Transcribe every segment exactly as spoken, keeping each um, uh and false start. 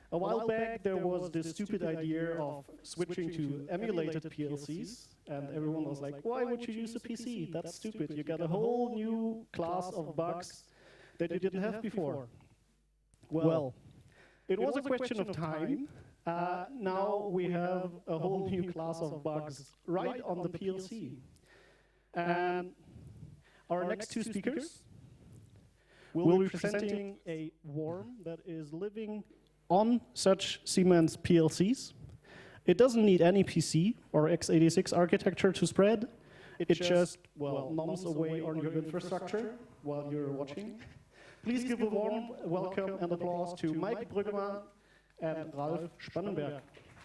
A while back, there was this stupid idea of switching to emulated P L Cs, and everyone was like, why would you use a P C? That's stupid. You got a whole new class of bugs that you didn't have before. Well, it was a question of time. Uh, now we have a whole new class of bugs right on the P L C. And our next two speakers will be presenting a worm that is living on such Siemens P L Cs. It doesn't need any P C or x eighty-six architecture to spread. It just, well, noms away on your infrastructure while you're watching. Please give a warm welcome and applause to Mike Brüggemann and Ralf Spannenberg.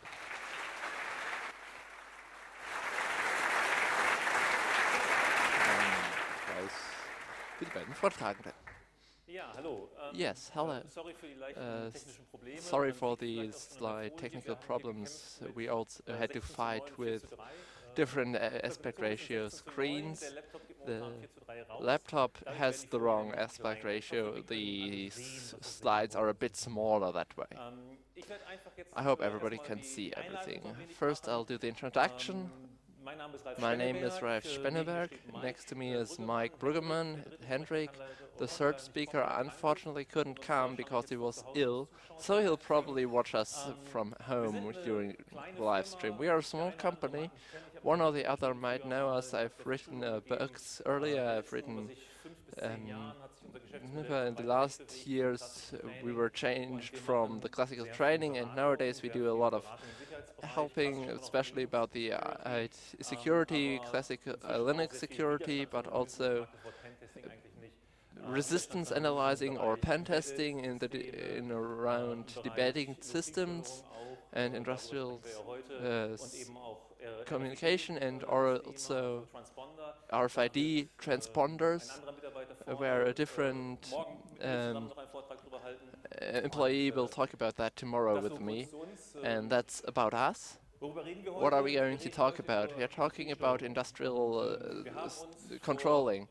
Für die beiden Vortragenden. Yes, hello. Uh, sorry for the slight technical problems. We also had to fight with different uh, aspect ratio screens. The laptop has the wrong aspect ratio. The s slides are a bit smaller that way. I hope everybody can see everything. First, I'll do the introduction. My name is Ralf Spannenberg. Next to me is Mike Brüggemann, Hendrik. The third speaker unfortunately couldn't come because he was ill, so he'll probably watch us from home during the live stream. We are a small company. One or the other might know us. I've written uh, books earlier. I've written um, in the last years uh, we were changed from the classical training, and nowadays we do a lot of helping, especially about the uh, security, classic uh, Linux security, but also resistance analyzing or pen testing in the in around debating systems and industrial uh, communication, and also R F I D transponders, uh, where a different um, employee will talk about that tomorrow with me, and that's about us. What are we going to talk about? We are talking about industrial uh, controlling.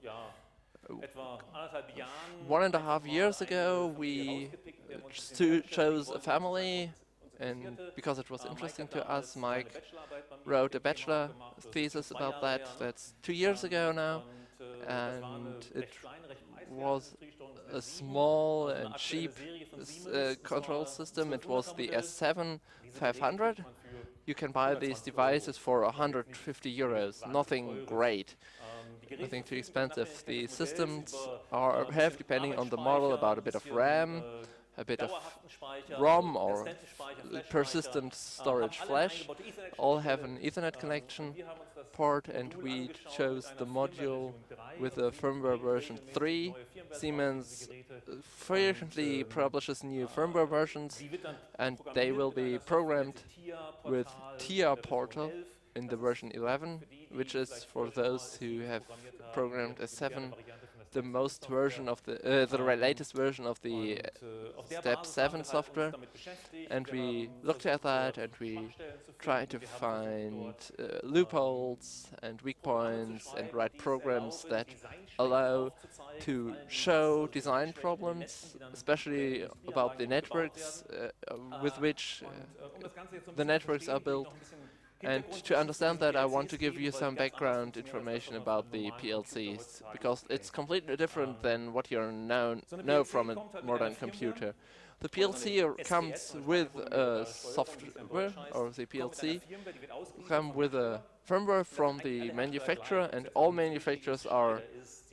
One and a half years ago, we ch chose a family, and because it was interesting to us, Mike wrote a bachelor thesis about that. That's two years ago now, and it was a small and cheap uh, control system. It was the S seven five hundred. You can buy these devices for one hundred fifty euros, nothing great. Nothing too expensive. The systems are have, depending on the model, about a bit of RAM, a bit of ROM or persistent storage flash. All have an Ethernet connection port, and we chose the module with the firmware version three. Siemens frequently publishes new firmware versions, and they will be programmed with T I A Portal in the version eleven, which is, for those who have programmed S seven, the most version of the uh, the latest version of the uh, step seven software. And we looked at that, and we tried to find uh, loopholes and weak points and write programs that allow to show design problems, especially about the networks uh, with which uh, the networks are built. And to understand that, I want to give you some background information about the P L Cs, because it's completely different than what you know, know from a modern computer. The P L C comes with a software, or the P L C comes with a firmware from the manufacturer, and all manufacturers are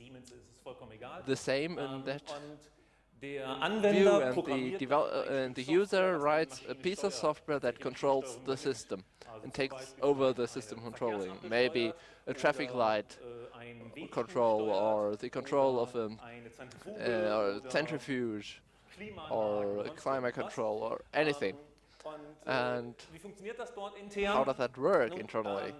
the same in that view, and the, devel uh, and the user writes a piece of software that controls the system and takes over the system controlling. Maybe a traffic light control, or the control of a uh, centrifuge, or a climate control, or anything. And how does that work internally?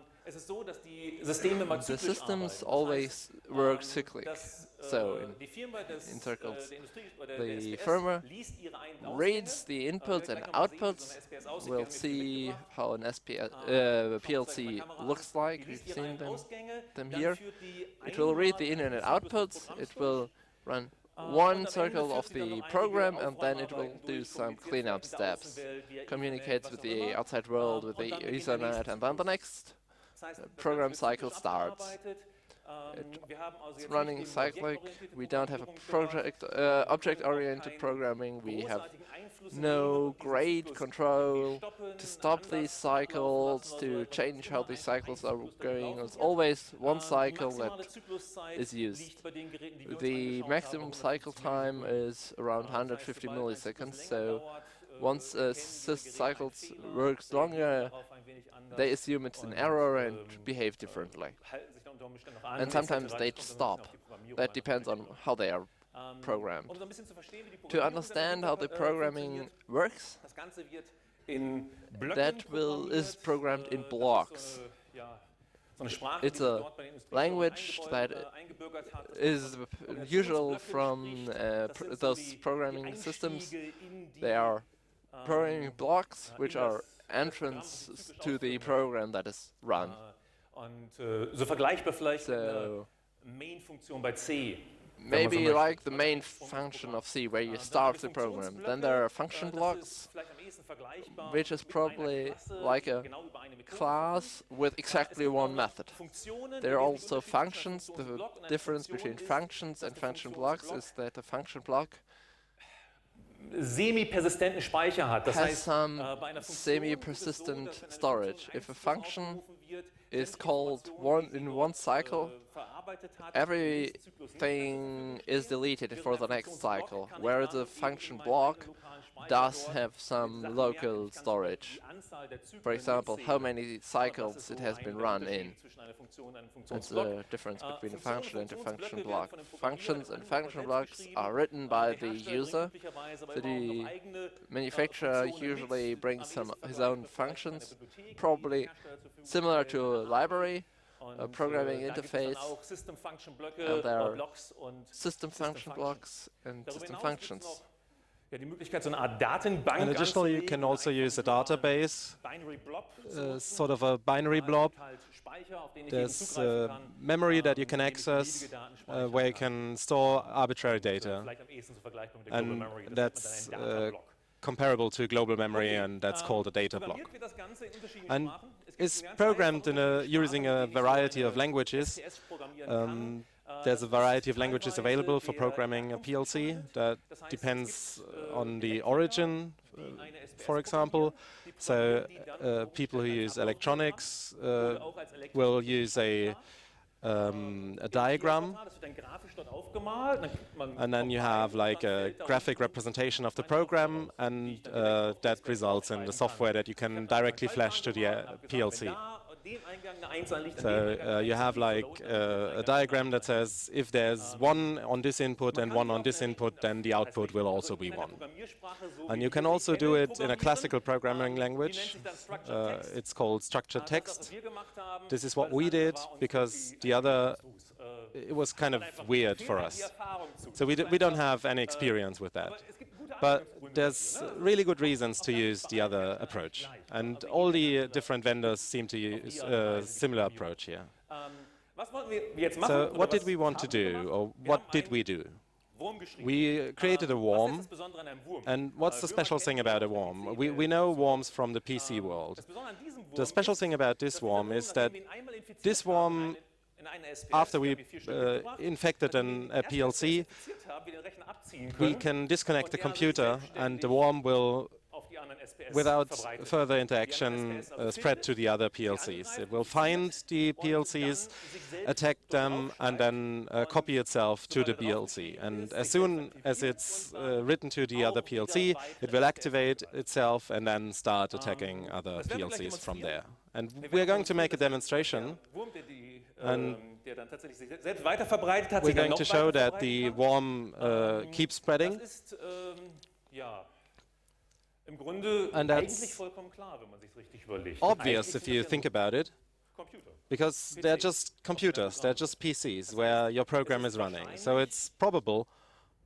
The systems always work cyclic, so in, in circles. The firmware reads the inputs and outputs. We'll see how an S P S, uh, P L C looks like. We've seen them, them here. It will read the in and outputs. It will run one circle of the program, and then it will do some cleanup steps, communicates with the outside world, with the Ethernet, and then the next uh, program cycle starts. It's running cyclic. We don't have a project uh, object-oriented programming. We have no great control to stop these cycles, to change how these cycles are going. It's always one cycle that is used. The maximum cycle time is around one hundred fifty milliseconds, so once a sys cycle works longer, they assume it's an error and behave differently. And sometimes they stop. That depends on how they are programmed. To understand how the programming works, that will is programmed in blocks. It's a language that is usual from uh, pr those programming systems. They are programming blocks, which are entrances to the program that is run. So maybe like the main function of C, where you start the program. Then there are function blocks, which is probably like a class with exactly one method. There are also functions. The difference between functions and function blocks is that a function block semi-persistenten Speicher hat. Das has heißt, some äh, bei einer Funktion semi-persistent ist es so, dass, storage. wenn eine If a Funktion function aufgerufen wird, is die called Informationen, one die sie in dort, one äh, cycle, verarbeitet hat, im nächsten Zyklus nicht mehr everything zur Verfügung is stehen. deleted Während for ein the next Funktionsblock cycle, kann ich whereas dann a eben function in meinem block eigenen lokalen Speicher does dort have die some Sachen local merken. Ich kann storage. die Anzahl der Zyklen For example, how mitzählen. many Das cycles ist it so has ein been der run in. Unterschied zwischen einer Funktion und einem That's Funktionsblock. the difference Äh, between a Funktionen und function and a function Funktionsblöcke block. werden von dem Functions Programmierer and in function einem blocks geschrieben. are written Äh, by der the Hersteller bringt user. üblicherweise aber So immer auch noch the eigene, äh, manufacturer Funktionen usually mit. brings Am some ehesten his own vergleichbar vielleicht eine functions, Bibliothek, die probably der Hersteller zur Verfügung similar stellt, to a mit einer library, Und, a programming äh, da gibt's dann interface, auch System Function Blöcke, and there äh, are Blocks und system function Functions. blocks and Darüber system hinaus gibt's functions. noch, ja, die Möglichkeit, so eine Art Datenbank And additionally, you anzulegen, can also einfach use a so einen database, Binary Blob zu uh, nutzen. sort of a binary Da blob. sind halt Speicher, auf denen ich eben There's zugreifen uh, kann, memory that you ähm, can in dem ich access, beliebige Daten uh, speichern where you kann. can store arbitrary Und, äh, data. vielleicht am ehesten so vergleichbar mit der Global And Memory. Das that's nennt man dann einen uh, Datablock. comparable to global memory, Okay, and that's ähm, called a data block. programmiert wird das Ganze in unterschiedlichen And Sprachen. Es gibt it's eine ganze Reihe programmed von in a, unterschiedlichen using Sprachen, a mit denen ich so variety eine of languages. S T S programmieren kann. Um, Äh, there's das a variety ist of languages teilweise available for der programming a P L C. Herkunftskomponent. That Das heißt, es depends gibt, uh, äh, on the Elektriker, origin, die uh, eine S P S for example. programmieren, die So programmieren die dann uh, unter people who Umständen als use Ablaufdiagramm electronics uh, oder auch als elektrisches will use a Diagramm. um, a Im diagram, Diaportal, das wird dann grafisch dort aufgemalt, dann kriegt man and then you have like a graphic representation of the program, and uh, that results in the software that you can directly flash to the uh, P L C. So uh, you have like uh, a diagram that says if there's one on this input and one on this input, then the output will also be one. And you can also do it in a classical programming language. Uh, it's called structured text. This is what we did because the other, it was kind of weird for us. So we, d we don't have any experience with that. But there's really good reasons to use the other approach. And all the uh, different vendors seem to use a similar approach here. So what did we want to do, or what did we do? We created a worm, and what's the special thing about a worm? We, we know worms from the P C world. The special thing about this worm is that this worm, after we uh, infected an, a P L C, we can disconnect the computer and the worm will, without further interaction, uh, spread to the other P L Cs. It will find the P L Cs, attack them, and then uh, copy itself to the P L C. And as soon as it's uh, written to the other P L C, it will activate itself and then start attacking other P L Cs from there. And we're going to make a demonstration. And we're going to show that the worm uh, keeps spreading. And that's obvious if you think about it, because they're just computers, they're just P Cs where your program is running. So it's probable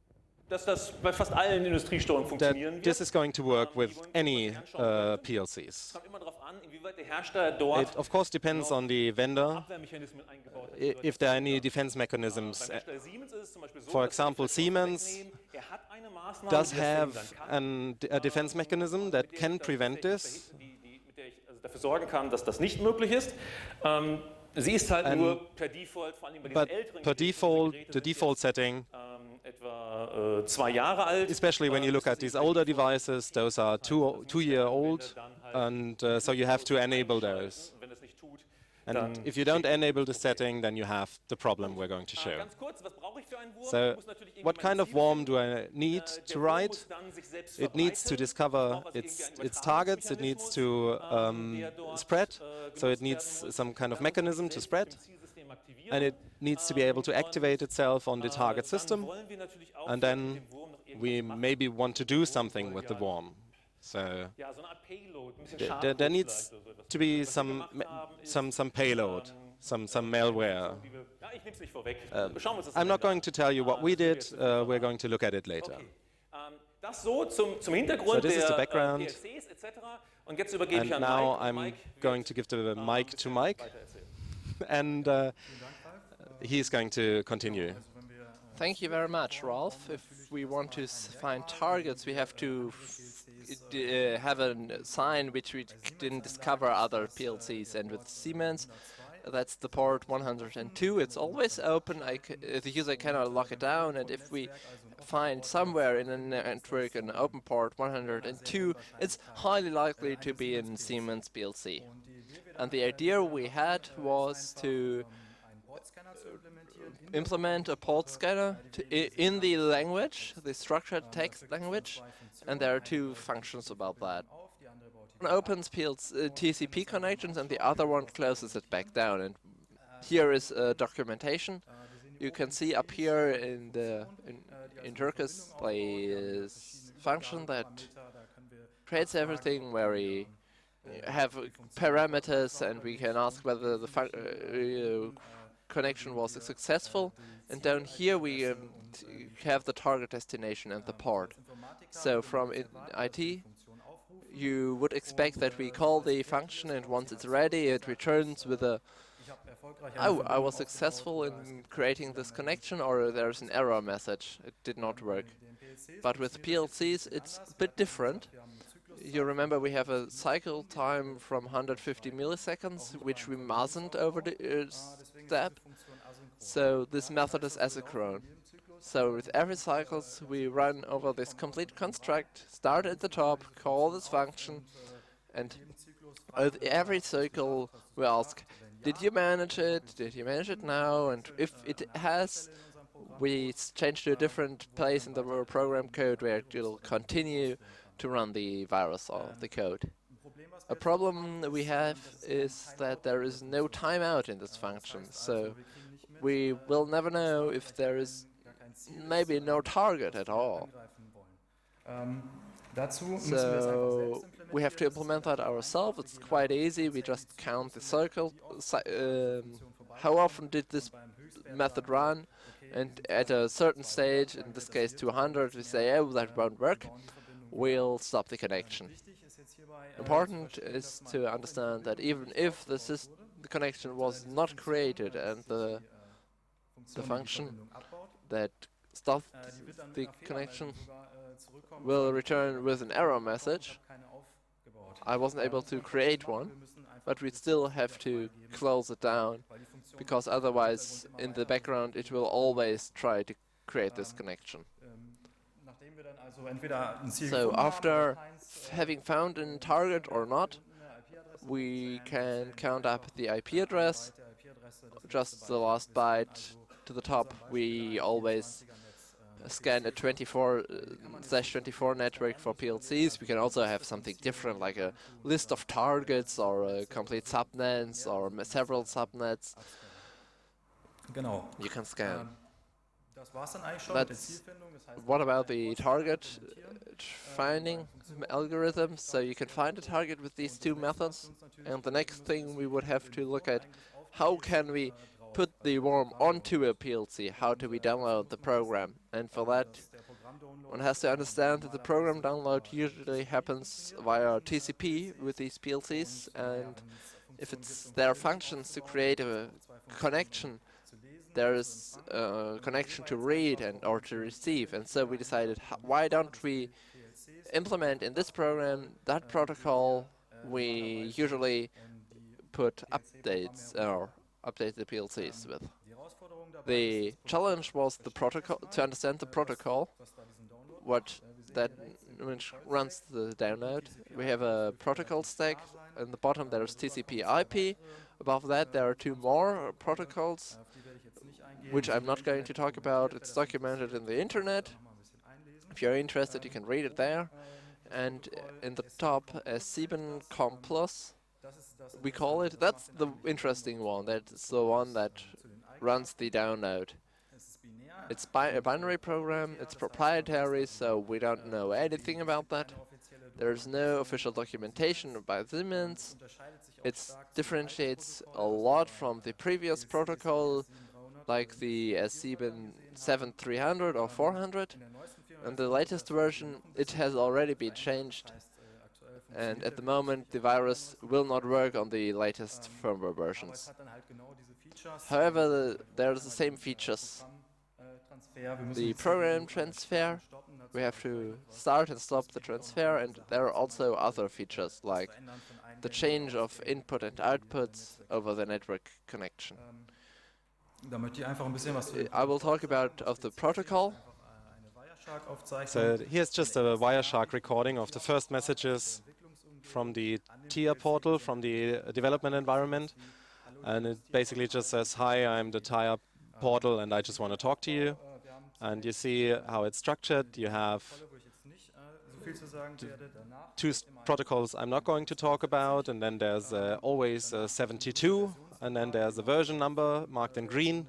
dass das bei fast allen Industriesteuerungen funktionieren that wird. this is going to work with any uh, P L Cs. Es kommt immer darauf an, inwieweit der Hersteller dort It of course depends on the vendor, Abwehrmechanismen eingebaut hat. i- if there are any defense mechanisms. Beim Uh, Hersteller Siemens ist es zum Beispiel so, For dass sie die example, Verschlussflächen Siemens wegnehmen. Er hat eine Maßnahme, does die das have verhindern kann. an, a defense mechanism that mit der can ich da prevent tatsächlich this. die- die- mit der ich also dafür sorgen kann, dass das nicht möglich ist. Ähm, sie ist halt And- nur per Default, vor allem bei diesen But älteren per Geräten, default, diese Geräte the sind default jetzt, setting, ähm, etwa äh, zwei Jahre alt. especially when you look at these older devices, those are two, two year old, Dann halt and uh, so you have to enable those. Und wenn das nicht tut, And dann if you don't enable the setting, then you have the problem we're going to Äh, show. ganz kurz, was brauche ich für einen Wurm? So, Ich muss natürlich irgendwie what meine kind of Ziele worm finden. do I need Äh, to der Wurm write? muss dann sich selbst It needs to verbreiten. discover Ich brauche also its, irgendwie einen its targets, it needs to Übertragungsmechanismus, um, der dort, spread, äh, so it genutzt needs werden muss. some kind of Dann muss mechanism es to selbst spread, im Zielsystem aktivieren. and it needs to be able to activate itself on the Äh, target dann system, wollen wir natürlich auch and mit then dem Wurm noch irgendwas we machen. maybe want to do something with the worm. So Ja, so eine Art Payload, ein bisschen there, Schaden there, there vielleicht needs oder so etwas. to be Was wir some gemacht ma- haben, ist, some some payload, ähm, some some malware. die wir- Ja, ich nehme es nicht vorweg. Um, Schauen wir uns das I'm am not Ende an. going to tell you what we did. Uh, we're going to look at it later. Okay. Ähm, das so zum, zum Hintergrund So this is the der background. äh, P L Cs et cetera. Und jetzt übergebe And ich an now Mike. und I'm Mike going wird, to give the äh, ein mic to bisschen Mike, weiter erzählen. and uh, he's going to continue. Thank you very much, Ralph. If we want to s- find targets, we have to f- d- uh, have a n- sign which we d- didn't discover other P L Cs. And with Siemens, that's the port one hundred two. It's always open. I c uh, the user cannot lock it down. And if we find somewhere in a network an open port one hundred two, it's highly likely to be in Siemens P L C. And the idea we had was to implement a port scanner to I in the language, the structured text language, and there are two functions about that. One opens P L C, uh, T C P connections and the other one closes it back down. And here is uh, documentation. You can see up here in the in, in Turkus the uh, function that creates everything where we have uh, parameters and we can ask whether the fun uh, uh, connection was successful, and down here we um, t have the target destination and the port. So from in I T, you would expect that we call the function, and once it's ready, it returns with a oh, I was successful in creating this connection, or there's an error message, it did not work. But with P L Cs, it's a bit different. You remember we have a cycle time from one hundred fifty milliseconds, which we mustn't over the uh, step. So this method is asynchronous. So with every cycles, we run over this complete construct, start at the top, call this function, and with every cycle we ask, did you manage it? Did you manage it now? And if it has, we s- change to a different place in the r- program code where it will continue to run the virus or the code. A problem that we have is that there is no timeout in this function, so we will never know if there is maybe no target at all. So we have to implement that ourselves. It's quite easy. We just count the circle. cy- Um, how often did this method run? And at a certain stage, in this case two hundred, we say, oh, that won't work. We'll stop the connection. Important is to understand that even if the, sys the connection was not created and the, the function that stopped the connection will return with an error message. I wasn't able to create one, but we still have to close it down, because otherwise in the background it will always try to create this connection. So after f- having found a target or not, we can count up the I P address, just the last byte to the top. We always scan a twenty-four slash twenty-four network for P L Cs. We can also have something different, like a list of targets or a complete subnets or m- several subnets. Genau. You can scan. Ähm, Das war's dann eigentlich schon mit der That's Zielfindung. Das heißt, What about the target uh, finding algorithm? So you can find a target with these two methods, and the next thing we would have to look at, how can we put the worm onto a P L C? How do we download the program? And for that, one has to understand that the program download usually happens via T C P with these P L Cs, and if it's their functions to create a connection, there is a connection to read and or to receive, and so we decided, h why don't we implement in this program that protocol we usually put updates or update the P L Cs with. The challenge was the protocol, to understand the protocol, what that which runs the download. We have a protocol stack. In the bottom there is T C P I P. Above that there are two more protocols, which I'm not going to talk about. It's documented in the internet. If you're interested, you can read it there. And in the top, a seven com plus, we call it. That's the interesting one. That's the one that runs the download. It's bi a binary program. It's proprietary, so we don't know anything about that. There's no official documentation by Siemens. It differentiates a lot from the previous protocol, like the S seven three hundred or four hundred. In the latest version, it has already been changed, and at the moment the virus will not work on the latest firmware versions. However, the, there's the same features. The program transfer, we have to start and stop the transfer, and there are also other features like the change of input and outputs over the network connection. I will talk about of the protocol. So here's just a Wireshark recording of the first messages from the T I A portal, from the uh, development environment. And it basically just says, hi, I'm the T I A portal and I just want to talk to you. And you see how it's structured. You have two protocols I'm not going to talk about, and then there's uh, always uh, seventy-two, and then there's a version number marked in green.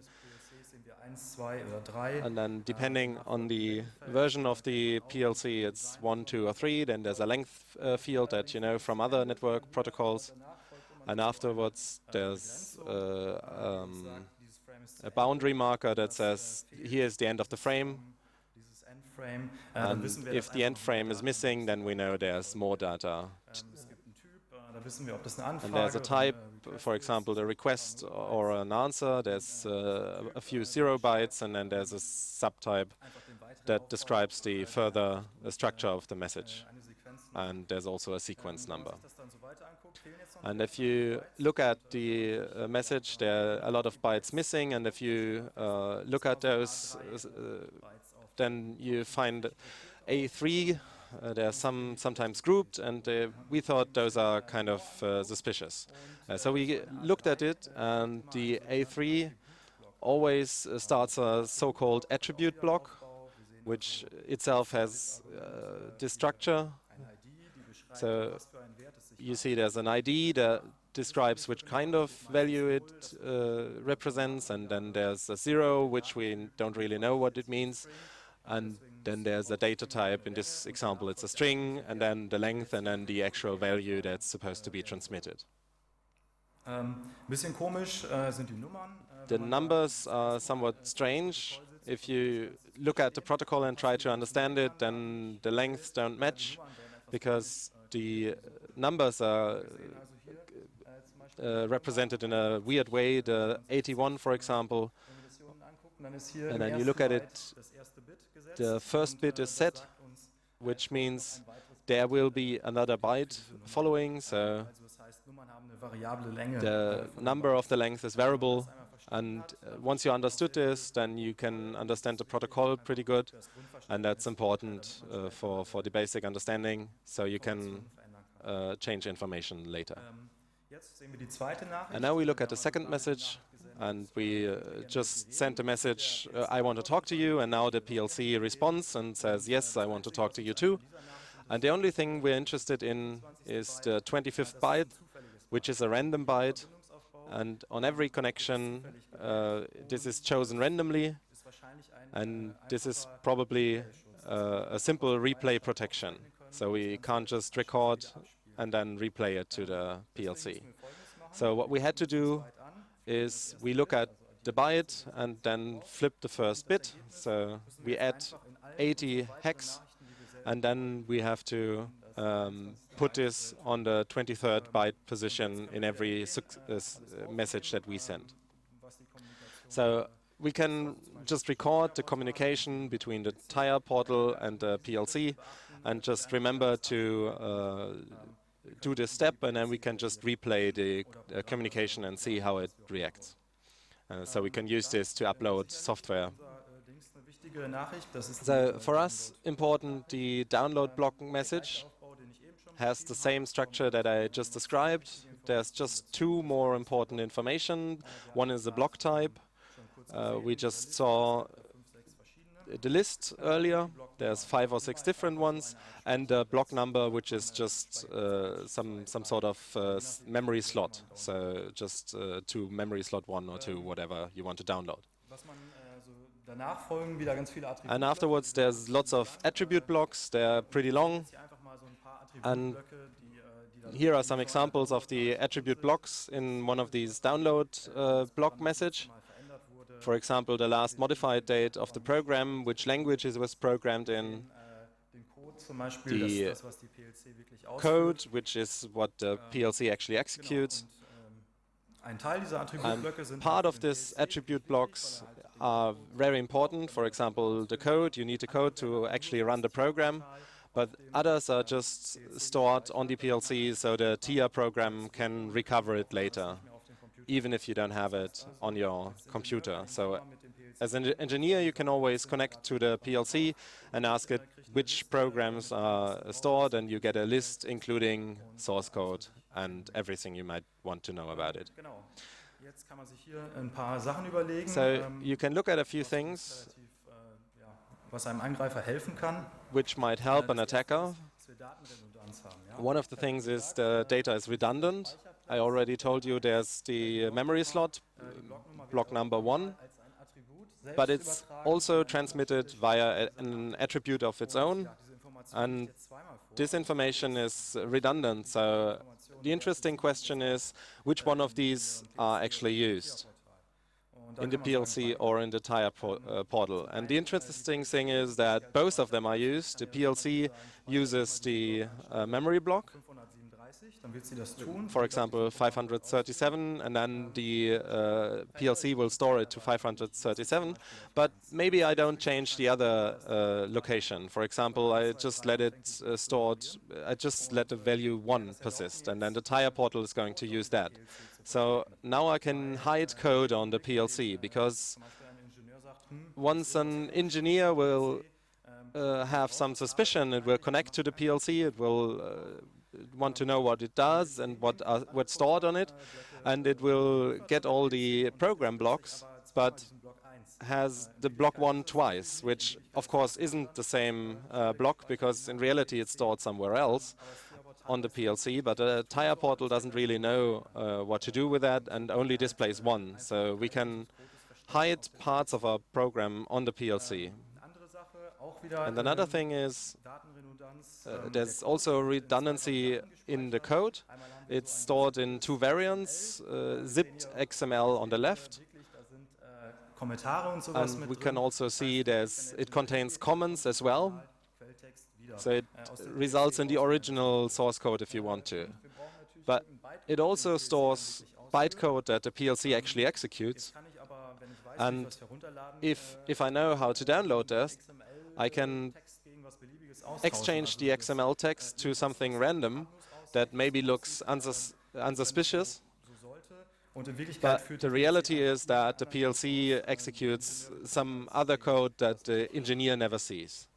And then depending on the version of the P L C, it's one, two, or three. Then there's a length uh, field that you know from other network protocols. And afterwards, there's uh, um, a boundary marker that says, here's the end of the frame. And if the end frame is missing, then we know there's more data. And there's a type, for example, the request or an answer. There's uh, a few zero bytes, and then there's a subtype that describes the further uh, structure of the message. And there's also a sequence number. And if you look at the uh, message, there are a lot of bytes missing, and if you uh, look at those, uh, then you find A three. Uh, they are some sometimes grouped, and uh, we thought those are kind of uh, suspicious. Uh, so we looked at it, and the A three always uh, starts a so-called attribute block, which itself has uh, this structure. So you see there's an I D that describes which kind of value it uh, represents, and then there's a zero, which we don't really know what it means. And then there's a data type. In this example, it's a string, and then the length, and then the actual value that's supposed to be transmitted. The numbers are somewhat strange. If you look at the protocol and try to understand it, then the lengths don't match, because the numbers are uh, represented in a weird way. The eighty-one, for example, and then you look at it, the first bit is set, which means there will be another byte following, so the number of the length is variable, and uh, once you understood this, then you can understand the protocol pretty good, and that's important uh, for, for the basic understanding, so you can uh, change information later. And now we look at the second message, and we uh, just sent a message, uh, I want to talk to you, and now the P L C responds and says, yes, I want to talk to you too. And the only thing we're interested in is the twenty-fifth byte, which is a random byte, and on every connection uh, this is chosen randomly, and this is probably uh, a simple replay protection. So we can't just record and then replay it to the P L C. So what we had to do is we look at the byte and then flip the first bit. So we add eighty hex, and then we have to um, put this on the twenty-third byte position in every uh, message that we send. So we can just record the communication between the tire portal and the P L C, and just remember to uh, do this step, and then we can just replay the uh, communication and see how it reacts. Uh, so we can use this to upload software. So for us, important, the download block message has the same structure that I just described. There's just two more important information. One is the block type. Uh, we just saw the list earlier. There's five or six different ones, and the block number, which is just uh, some some sort of uh, s memory slot. So just uh, to memory slot one or two, whatever you want to download. And afterwards, there's lots of attribute blocks. They're pretty long. And here are some examples of the attribute blocks in one of these download uh, block message. For example, the last modified date of the program, which language it was programmed in, the code, which is what the P L C actually executes. And part of this attribute blocks are very important. For example, the code, you need the code to actually run the program, but others are just stored on the P L C so the T I A program can recover it later, even if you don't have it on your computer. So as an engineer, you can always connect to the P L C and ask it which programs are stored, and you get a list including source code and everything you might want to know about it. So you can look at a few things which might help an attacker. One of the things is the data is redundant. I already told you there's the memory slot, uh, block number one, but it's also transmitted via a, an attribute of its own, and this information is redundant. So the interesting question is, which one of these are actually used in the P L C or in the T I A por uh, portal? And the interesting thing is that both of them are used. The P L C uses the uh, memory block, for example, five hundred thirty-seven, and then the uh, P L C will store it to five hundred thirty-seven, but maybe I don't change the other uh, location. For example, I just let it uh, stored, I just let the value one persist, and then the T I A portal is going to use that. So now I can hide code on the P L C, because once an engineer will uh, have some suspicion, it will connect to the P L C, it will uh, want to know what it does and what uh, what's stored on it, and it will get all the program blocks, but has the block one twice, which of course isn't the same uh, block, because in reality it's stored somewhere else on the P L C, but a T I A portal doesn't really know uh, what to do with that and only displays one. So we can hide parts of our program on the P L C. And another thing is uh, there's also redundancy in the code. It's stored in two variants, uh, zipped X M L on the left, and we can also see there's it contains comments as well. So it results in the original source code if you want to. But it also stores bytecode that the P L C actually executes. And if, if I know how to download this, I can exchange the X M L text to something random that maybe looks unsus unsuspicious. But the reality is that the P L C executes some other code that the engineer never sees.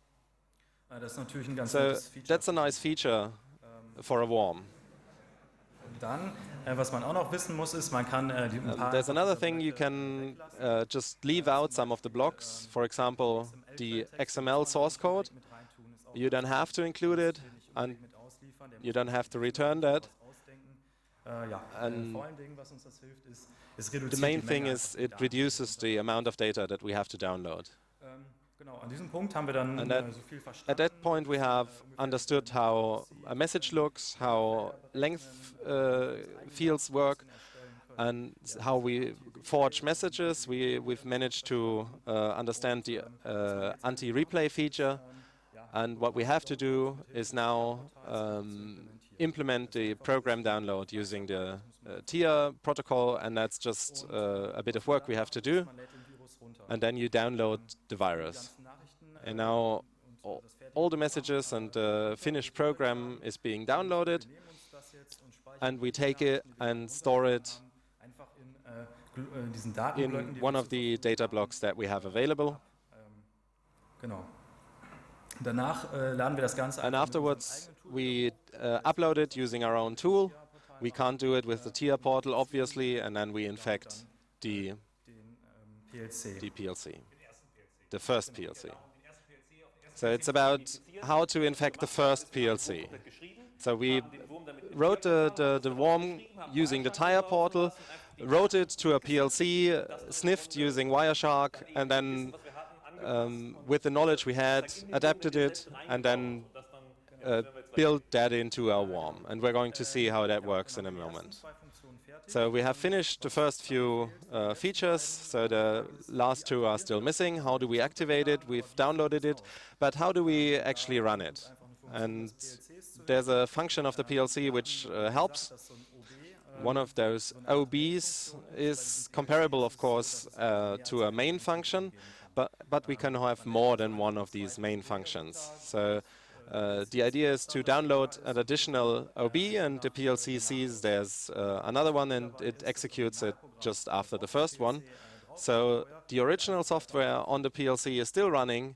So that's a nice feature for a worm. Dann, äh, was man auch noch wissen muss, ist, man kann äh, die, ein paar um, there's another thing, you can uh, just leave out some of the blocks. For example, the X M L source code. You don't have to include it, and you don't have to return that. And the main thing is it reduces the amount of data that we have to download. And at, at that point we have understood how a message looks, how length uh, fields work, and how we forge messages. We, we've managed to uh, understand the uh, anti-replay feature, and what we have to do is now um, implement the program download using the uh, T I A protocol, and that's just uh, a bit of work we have to do, and then you download the virus. And now all, all the messages and the finished program is being downloaded, and we take it and store it in one of the data blocks that we have available. And afterwards, we uh, upload it using our own tool. We can't do it with the T I A portal, obviously, and then we infect the, the P L C, the first P L C. So it's about how to infect the first P L C. So we wrote the, the, the worm using the T I A portal, wrote it to a P L C, uh, sniffed using Wireshark, and then um, with the knowledge we had, adapted it, and then uh, built that into our worm. And we're going to see how that works in a moment. So we have finished the first few uh, features, so the last two are still missing. How do we activate it? We've downloaded it, but how do we actually run it? And there's a function of the P L C which uh, helps. One of those O Bs is comparable, of course, uh, to a main function, but, but we can have more than one of these main functions. So uh, the idea is to download an additional O B, and the P L C sees there's uh, another one, and it executes it just after the first one. So the original software on the P L C is still running.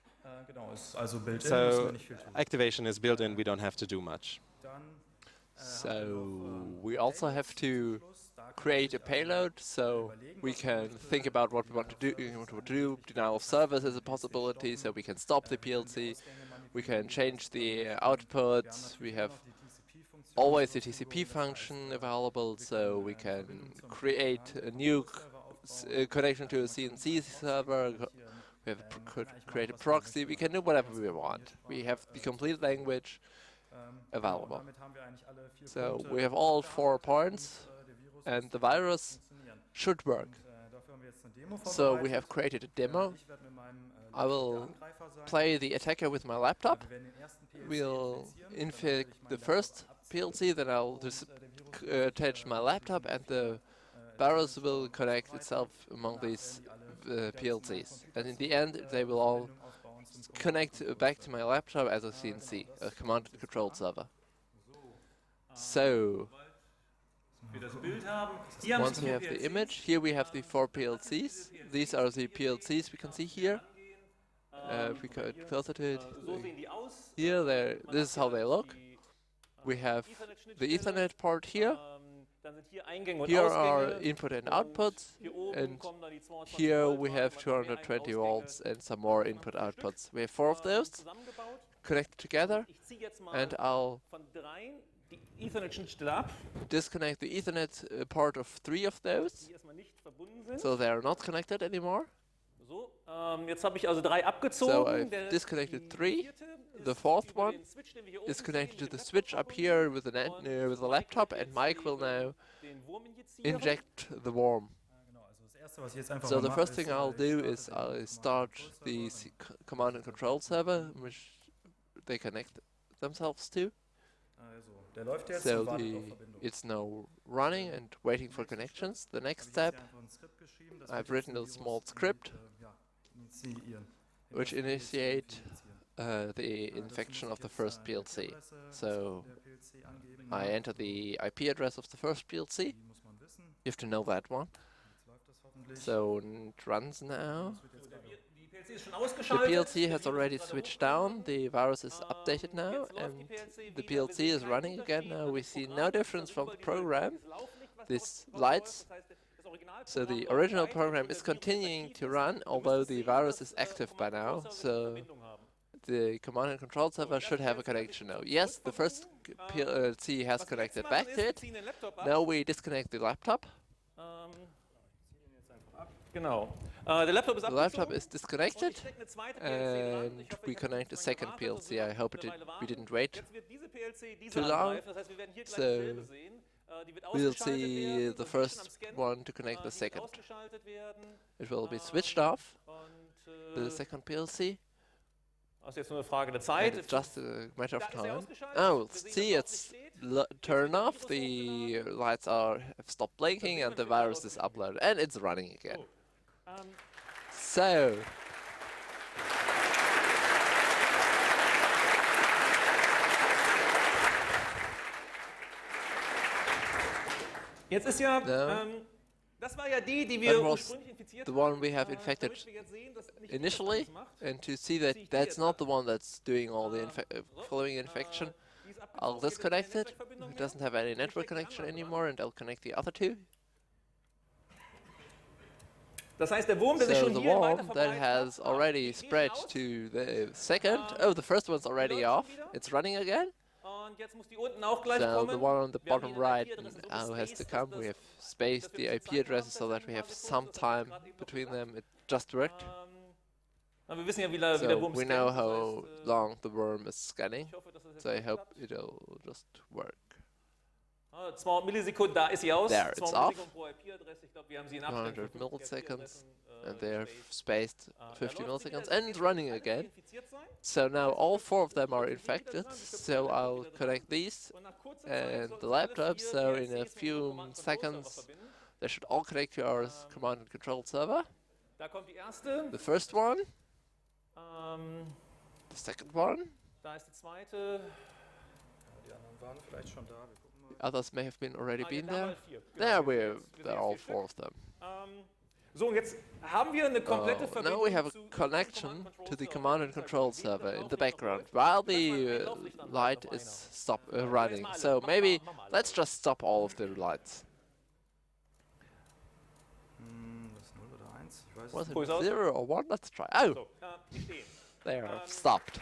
So activation is built in, we don't have to do much. So we also have to create a payload, so we can think about what we want to do. What to do. Denial of service is a possibility, so we can stop the P L C. We can change the uh, output. We have always the T C P function available, so we can create a new c uh, connection to a C N C server. We have pr could create a proxy. We can do whatever we want. We have the complete language available. So we have all four points, and the virus should work. So we have created a demo. I will play the attacker with my laptop. We'll infect the first P L C, then I'll just uh, attach my laptop, and the virus will connect itself among these uh, P L Cs. And in the end, they will all connect uh, back to my laptop as a C N C, a command and control server. So, once we have the image, here we have the four P L Cs. These are the P L Cs we can see here. Uh, if we could filter to it, here, there, this is how they look. We have the Ethernet port here. Here are input and outputs, and here we have two hundred twenty volts and some more input outputs. We have four of those connected together, and I'll disconnect the Ethernet uh, part of three of those, so they are not connected anymore. So I've disconnected three. The fourth one is connected to the switch up here with, an uh, with a laptop, and Mike will now inject the worm. So the first thing I'll do is I'll start the c command and control server, which they connect themselves to. So the, it's now running and waiting for connections. The next step, I've written a small script which initiate uh, the infection of the first P L C. So I enter the I P address of the first P L C. You have to know that one. So it runs now. The P L C has already switched down, the virus is updated now, and the P L C is running again now. We see no difference from the program. This lights. So the original program is continuing to run, although the virus is active by now. So the command and control server should have a connection now. Yes, the first P L C has connected back to it. Now we disconnect the laptop. Äh, der Laptop ist The laptop abgezogen. is disconnected, Ich stecke eine zweite P L C dran. and Ich hoffe, we ich habe connect a nicht second lange P L gewartet, C. das I wird hope it did, eine Weile we didn't warten. wait Jetzt wird diese P L C diese too long. angreifen. Das heißt, wir werden hier gleich So dasselbe sehen. Äh, die wird we'll ausgeschaltet see werden. the Das ist schon am first Scannen. one to connect Äh, the die wird second. ausgeschaltet werden. It will be Ähm, switched off, Und the äh, second P L C, das ist jetzt nur eine Frage der and Zeit. it's just a matter of Da ist er time. ausgeschaltet. Oh, Wir sehen, see, dass it's dort nicht steht. l- turn off, the lights are have stopped blinking, and the virus is uploaded, and it's running again. Ähm, So, Jetzt ist ja, Ja. ähm, das war ja die, die wir That was ursprünglich infiziert the haben. one we have Äh, infected damit wir jetzt sehen, dass nicht initially, das macht. and to see that that's not the one that's doing all the infe uh, following infection, Die ist abgezogen, I'll hier ist keine disconnect it. Netzwerkverbindung It mehr. doesn't have any network connection anymore, and I'll connect the other two. Das heißt, der Wurm, der sich So schon the hier worm weiter that verbreitet has hat, already geht schon spread aus. to the second. Oh, the first one's already off. It's running again. Und jetzt muss die unten auch gleich So kommen. the one on the Wir haben bottom hier eine right I P-Adresse so now has to gespaced, come. dass We das- have spaced dass the wir I ein P bisschen Zeit addresses so haben, that we have das hat some gerade time eben noch between geklappt. them. It just worked. Ähm, aber wir wissen ja, wie, der- wie der So Wurm we scannt. know Das how heißt, äh, long the worm is scanning. ich hoffe, dass das jetzt So I gleich hope klappt. it'll just work. Ah, zweihundert Millisekunden, da ist sie aus. There, it's zweihundert off. Millisekunden pro I P-Adresse. Ich glaube, wir haben sie in one Abständen hundred von fünfzig milliseconds, I P-Adressen, and äh, they're gespaced. spaced Ah, da fifty läuft sie wieder. milliseconds Das and heißt, running alle again. infiziert sein. So now all four of them are infected. So I'll connect these Und nach kurzer Zeit and sollten the sie alle laptop. vier So P L in a Cs mit few unserem Command Control Server seconds, verbinden. they should all connect to our s- command and control server. Da kommt die erste. The first one, Ähm, the second one, da ist die zweite. Die anderen waren vielleicht schon da. Wir gucken mal. others may have been already Ah, ja, been da haben there. wir vier. Genau, There wir sind we're, jetzt- wir sind there jetzt are all vier Stück. four of them. Ähm, so, und jetzt haben wir eine komplette Oh, Verbindung now we have zu a unserem connection Command Control to the Server. command and Das heißt, control wir sehen, server das in the Lauflicht background läuft. while Lass mal the ein uh, Lauflicht anhalten light auf is einer. stop uh, Ja, running. mach mal So alle, mach maybe mal, mach mal alle. let's just stop all of the lights. Hm, das ist null oder eins? Ich weiß es Was nicht. Pull it it out. zero or one? Let's try. Oh, So, äh, die stehen. there, Um, stopped.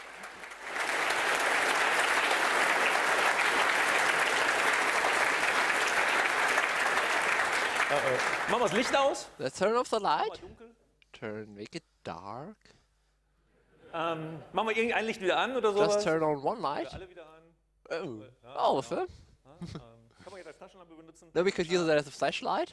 Äh, äh, machen wir das Licht aus. Let's turn off the Machen wir light. dunkel. Turn, make it dark. Ähm, machen wir irgendein Licht wieder an oder sowas? Just turn on one Oder light. alle wieder an. Oh, Ja, all of genau. them. Ja, ähm, kann man jetzt als Taschenlampe benutzen? No, we could use it as a flashlight.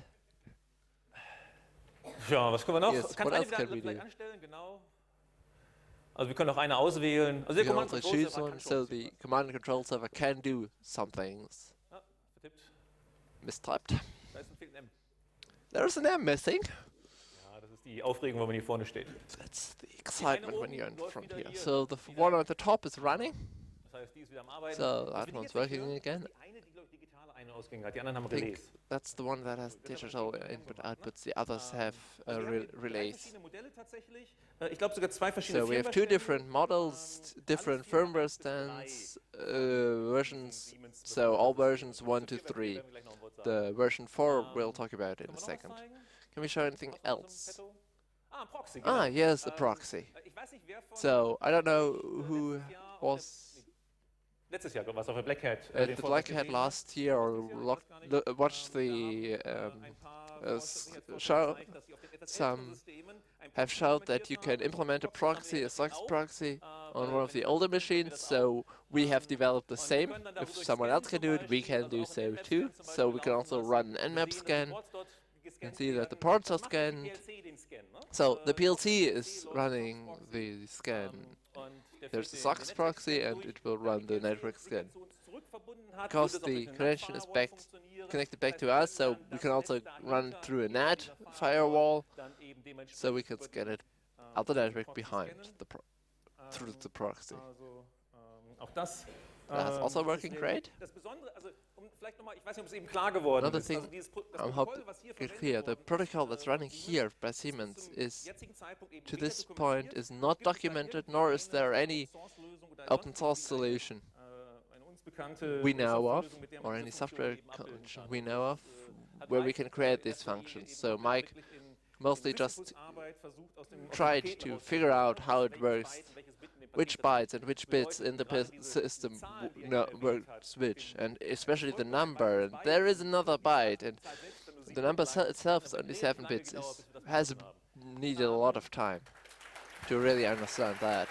Ja, was können wir noch? Yes, Kannst what eine else wieder can we vielleicht do? anstellen, genau. Also wir können auch eine auswählen. Also You der can Command also Control choose Server one, kann so schon the command and control server can do some things. Ah, vertippt. Mistyped. Da ist ein fehlt ein M. There's an M missing. Ja, das ist die Aufregung, wenn man hier vorne steht. That's the excitement when you're in läuft front wieder here. hier, So the f- wieder- one at the top is running. Das heißt, die ist wieder am Arbeiten. So Was that wir one's jetzt nicht working hören, again. ist die eine, die glaub ich, digitale eine Ausgänge hat. Die anderen haben I think Relais. that's the one that has digital input outputs. The others have uh, Also wir haben re hier drei relays. verschiedene Modelle tatsächlich. Äh, Ich glaube sogar zwei verschiedene So we have two Firmware-Stände. different models, Ähm, different alles vier firmware eins bis drei. stands, uh, versions. Siemens So all Betriebssystem. versions Zur one to Firmware three. werden wir gleich noch ein Wort sagen. The version four Ähm, we'll talk about in Können a wir noch was second. zeigen? Can we show anything Was haben wir else? so im Petto? Ah, ein Proxy, genau. Ah, yes, a Ähm, proxy. äh, Ich weiß nicht, wer von So I don't know euch, äh, who letztes Jahr auf was der, nee, letztes Jahr was auf der Black Hat äh, at den the Vortrag Black Hat gesehen last year or Dieses Jahr, ich look, weiß gar nicht. lo- watched Ähm, the da haben, um, äh, ein paar uh, von s- euch jetzt vorhin show gezeigt, dass sie auf den etwas some älteren Systemen ein have Proxy showed that you implementiert can haben. implement a Proxy haben wir proxy, a jetzt SOX auch. proxy, Äh, on weil one of wenn the ihr older das macht, können wir machines. das So we have Ähm, developed the und wir same. können dann If darüber someone else can do scannen it, we zum can Beispiel, do also so auch einen too. Nmap-Scan zum So we Beispiel can laufen also lassen. run an Wir Nmap sehen, dass die scan. Ports dort You can gescannt see that the werden. ports Das are macht jetzt die scanned. P L C den Scan, ne? So Äh, the P L auf der C P is C läuft der running SOX-Proxy. the scan. Ähm, und der There's führt a den- SOX den proxy Netzwerkscan and durch. it will Wenn run die the P L C network scan. zu uns zurückverbunden hat, Because wird es auch the durch eine connection is NAT-Firewall back funktionieren. connected back Das to heißt, us, so wenn we dann can das also Netz run dahinter through a eben NAT dieser firewall, dann eben dementsprechend so we can über scan die, it ähm, out the über die network Proxy behind scannen. the pro through Ähm, the proxy. Also, ähm, auch das. That's ähm, also ist working sehr great. gut. Das Besondere, also um vielleicht nochmal, ich weiß nicht, ob es eben klar geworden Another ist. Also thing, dieses Pro das I hope Protokoll, was hier get verwendet clear, the worden ist, protocol that's äh, running Siemens, here by ist Siemens zum is jetzigen Zeitpunkt eben to weder this point dokumentiert, is noch not gibt es da documented, irgendeine nor is there any Open-Source-Lösung oder open sonst source irgendwie eine, solution äh, eine uns bekannte we know of, Softwarelösung, mit der man or diese any Funktion software eben abbilden connection kann. we Und know das, of, äh, hat where we Mike can create in these erster Linie functions. eben So auch Mike wirklich in- mostly in just Sisyphus-Arbeit versucht, aus dem- aus den tried Paketen to herauszufinden, figure out how it welches works, Byte, welches Bit in dem which Paket tatsächlich bytes and which bedeutet. bits in the Gerade pis- diese- diese system Zahl, w- die er no, hier work erwähnt hat, switch, im- and especially the Volk bei number. Byte And ist there Byte, is another die Zahl byte, and selbst, wenn nur the sieben number Bit lang se- ist, itself is dann only relativ seven lange bits. gedauert, Is, bis wir das has gefunden haben. needed a lot of time to really understand that.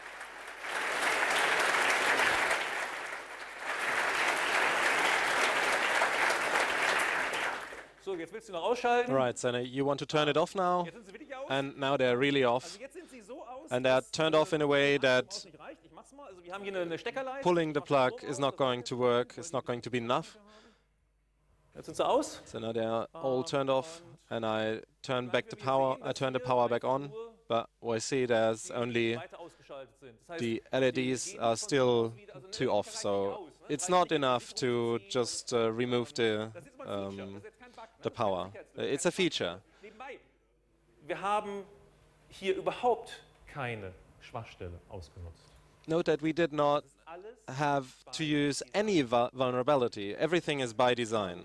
So, jetzt willst du noch ausschalten. Right, so now you want to turn it off now, Jetzt sind sie wirklich aus. and now they're really off. Also jetzt sind sie so aus, And they're dass, turned äh, off in a way that überhaupt nicht reicht. Ich mach's mal. Also wir haben hier eine, eine Steckerleiste. pulling the plug is not going to work, it's not going to be enough. Jetzt sind sie aus. So now they're all turned off, and I turn back the power, I turn the power back on, but we see there's only Weiter ausgeschaltet sind. Das heißt, the L E Ds are still two off, so it's not enough to just uh, remove the, das ist mal ein Feature, um, das ist jetzt kein Bug, ne? the power. Uh, It's a feature. Nebenbei, wir haben hier überhaupt keine Schwachstelle ausgenutzt. Note that we did not Alles have to use any vu vulnerability. Everything is by design.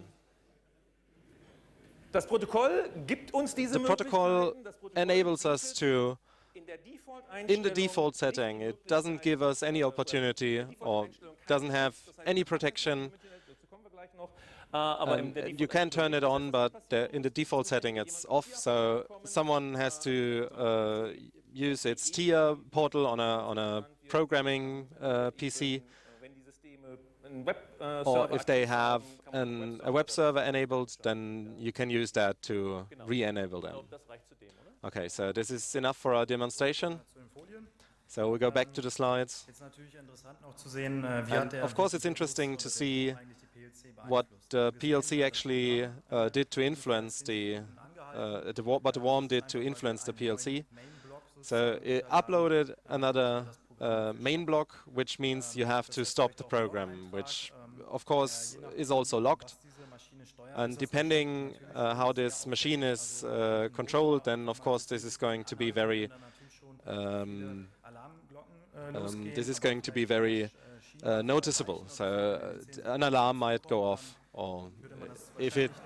Das Protokoll gibt uns diese The protocol Möglichkeiten. Das Protokoll enables us bietet to, in der in the Default-Einstellung default setting, it doesn't give us any opportunity or doesn't have any protection. Dazu kommen wir gleich noch. Äh, aber in Um, der you can turn it on, but the, in the default setting it's off, so someone has to uh, use its T I A portal on a, on a programming uh, P C, Wenn die Systeme einen Web, äh, or Server if they aktiv have haben, kann man an, a web server enabled, then you can use that to re-enable Ich them. glaube, das reicht zudem, oder? Okay, so this is enough for our demonstration. Zu den Folien. So we go back to the slides. Jetzt natürlich interessant noch zu sehen, äh, wie And hat der of course it's interesting to see what the P L C actually uh, did to influence the, uh, the wa- what the worm did to influence the P L C. So it uploaded another uh, main block, which means you have to stop the program, which of course is also locked. And depending uh, how this machine is uh, controlled, then of course this is going to be very um, um, this is going to be very uh, noticeable. So uh, an alarm might go off, or if it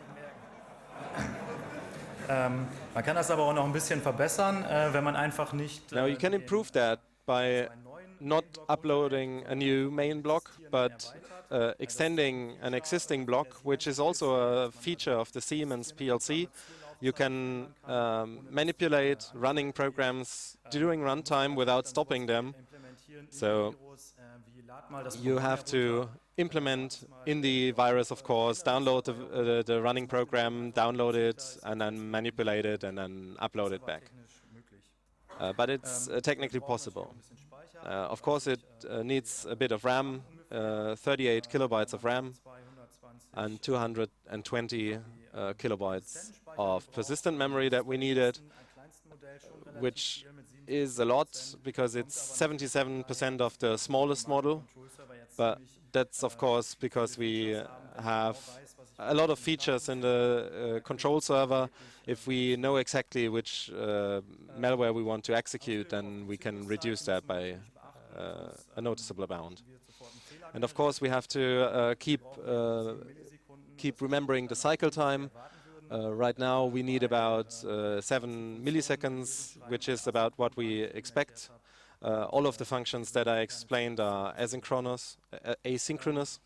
Ähm, man kann das aber auch noch ein bisschen verbessern, äh, wenn man einfach nicht now you can improve that by not uploading a new main block, but uh, extending an existing block, which is also a feature of the Siemens P L C. You can um, manipulate running programs during runtime without stopping them. So you have to implement in the virus, of course, download the, uh, the running program, download it, and then manipulate it, and then upload it back. Uh, but it's uh, technically possible. Uh, of course, it uh, needs a bit of RAM, uh, thirty-eight kilobytes of RAM, and two hundred twenty uh, kilobytes of persistent memory that we needed, which is a lot because it's seventy-seven percent of the smallest model. But that's of course because we have a lot of features in the uh, control server. If we know exactly which uh, malware we want to execute, then we can reduce that by uh, a noticeable amount. And of course, we have to uh, keep uh, keep remembering the cycle time. Uh, right now, we need about uh, seven milliseconds, which is about what we expect. Uh, all of the functions that I explained are asynchronous, uh, asynchronous.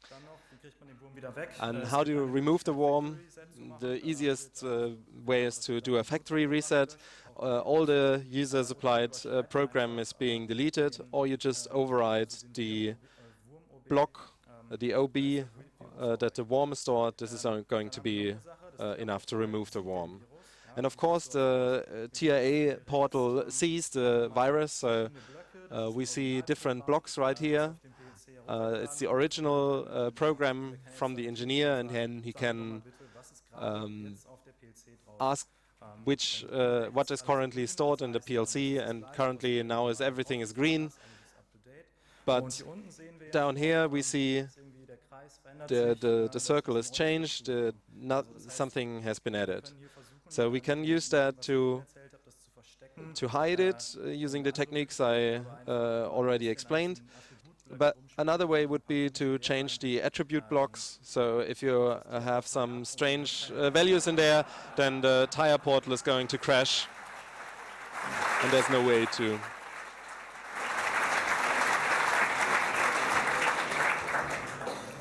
And how do you remove the worm? The easiest uh, way is to do a factory reset. Uh, all the user-supplied uh, program is being deleted, or you just override the block, uh, the O B uh, that the worm is stored. This is going to be uh, enough to remove the worm. And of course, the uh, T I A portal sees the virus, so uh, we see different blocks right here. Uh, it's the original uh, program from the engineer, and then he can um, ask which uh, what is currently stored in the P L C, and currently now is everything is green. But down here we see the the, the circle has changed. Uh, not something has been added. So we can use that to to hide it uh, using the techniques I uh, already explained. But another way would be to change the attribute blocks. So if you uh, have some strange uh, values in there, then the tire portal is going to crash, and there's no way to.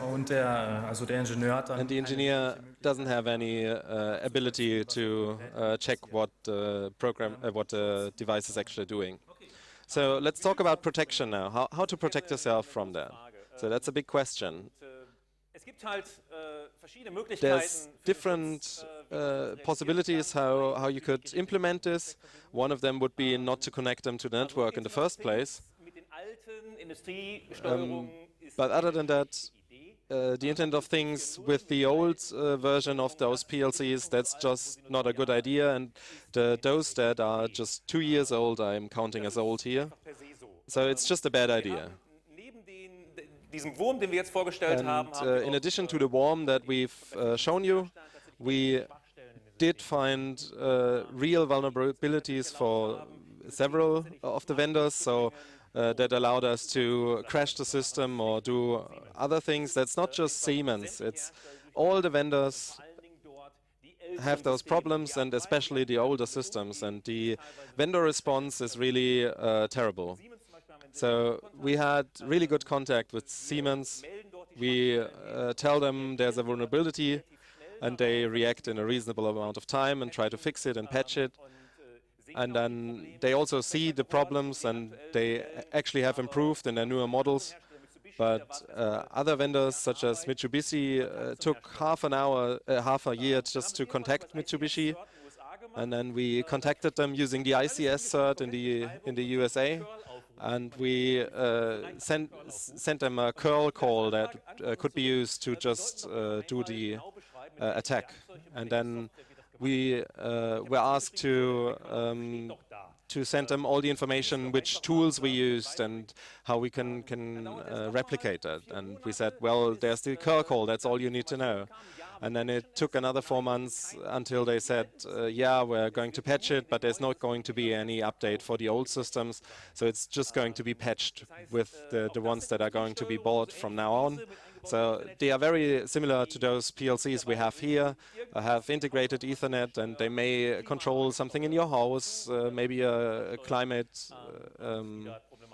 Und der, also der Ingenieur hat dann And the engineer doesn't have any uh, ability to uh, check what uh, program, uh, what the device is actually doing. So let's talk about protection now. How, how to protect yourself from that? So that's a big question. There's different uh, possibilities how, how you could implement this. One of them would be not to connect them to the network in the first place. Um, but other than that, uh, the Internet of Things with the old uh, version of those P L Cs, that's just not a good idea. And the, those that are just two years old, I'm counting as old here. So it's just a bad idea. And uh, in addition to the worm that we've uh, shown you, we did find uh, real vulnerabilities for several of the vendors, so uh, that allowed us to crash the system or do other things. That's not just Siemens, it's all the vendors have those problems, and especially the older systems, and the vendor response is really uh, terrible. So we had really good contact with Siemens. We uh, tell them there's a vulnerability, and they react in a reasonable amount of time and try to fix it and patch it. And then they also see the problems, and they actually have improved in their newer models. But uh, other vendors, such as Mitsubishi, uh, took half an hour, uh, half a year just to contact Mitsubishi. And then we contacted them using the I C S cert in the, in the U S A. And we uh, sent, sent them a curl call that uh, could be used to just uh, do the uh, attack. And then we uh, were asked to um, to send them all the information, which tools we used and how we can, can uh, replicate that. And we said, well, there's the curl call, that's all you need to know. And then it took another four months until they said, uh, yeah, we're going to patch it, but there's not going to be any update for the old systems. So it's just going to be patched with the, the ones that are going to be bought from now on. So they are very similar to those P L Cs we have here, uh, have integrated Ethernet, and they may control something in your house, uh, maybe a, a climate, uh, um,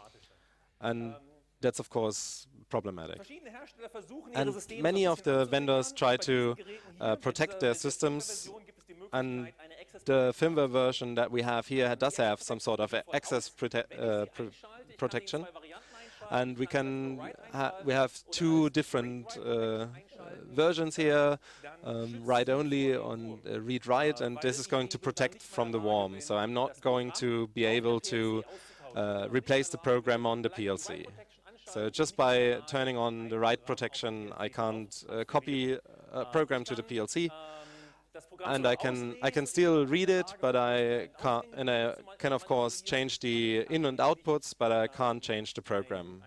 and that's of course problematic. And many of the vendors try to uh, protect their systems, and the firmware version that we have here does have some sort of access prote uh, pr protection. And we can ha we have two different uh, versions here, um, write-only on uh, read-write, and this is going to protect from the worm. So I'm not going to be able to uh, replace the program on the P L C. So just by turning on the write protection, I can't uh, copy a program to the P L C, and I can I can still read it, but I can't, and I can of course change the in and outputs, but I can't change the program.